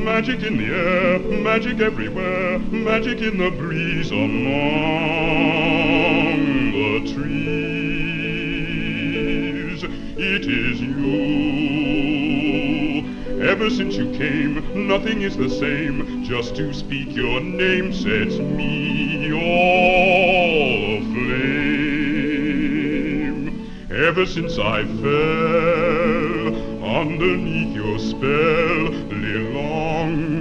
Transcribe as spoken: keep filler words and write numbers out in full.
magic in the air, magic everywhere, magic in the breeze among the trees. It is you. Ever since you came, nothing is the same. Just to speak your name sets me all aflame. Ever since I fell underneath your spell, live long